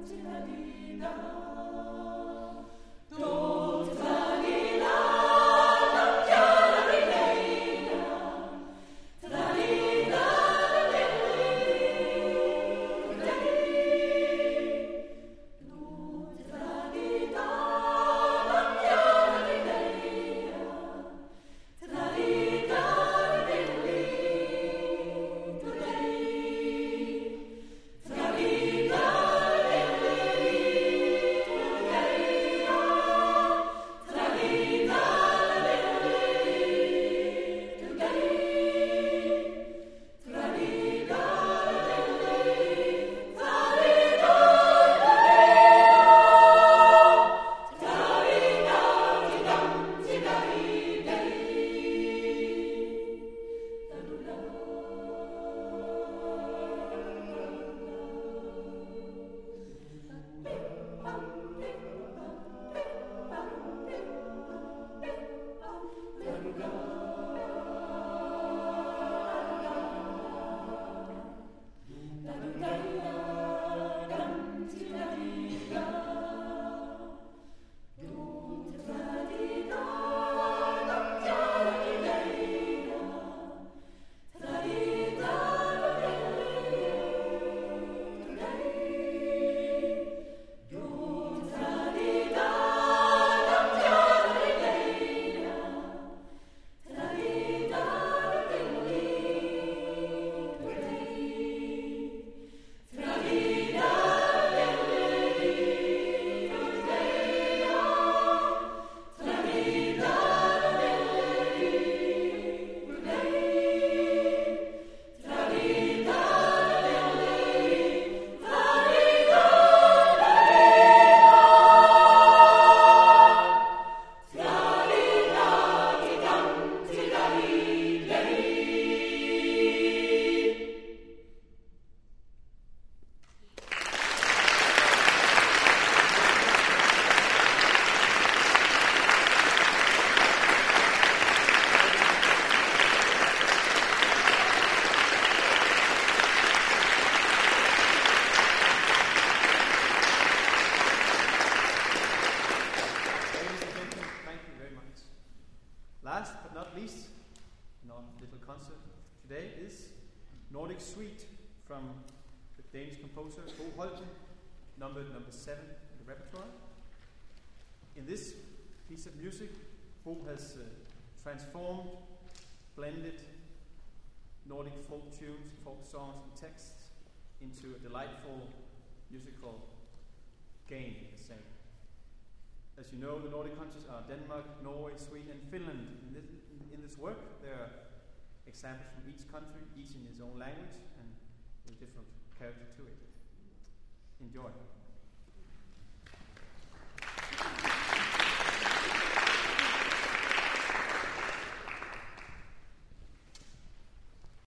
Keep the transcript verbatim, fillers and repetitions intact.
Nordic Suite from the Danish composer Bo Holten, numbered number seven in the repertoire. In this piece of music, Bo has uh, transformed, blended Nordic folk tunes, folk songs and texts into a delightful musical game, you can say. As you know, the Nordic countries are Denmark, Norway, Sweden and Finland. In this, in this work, there are examples from each country, each in its own language and with a different character to it. Enjoy.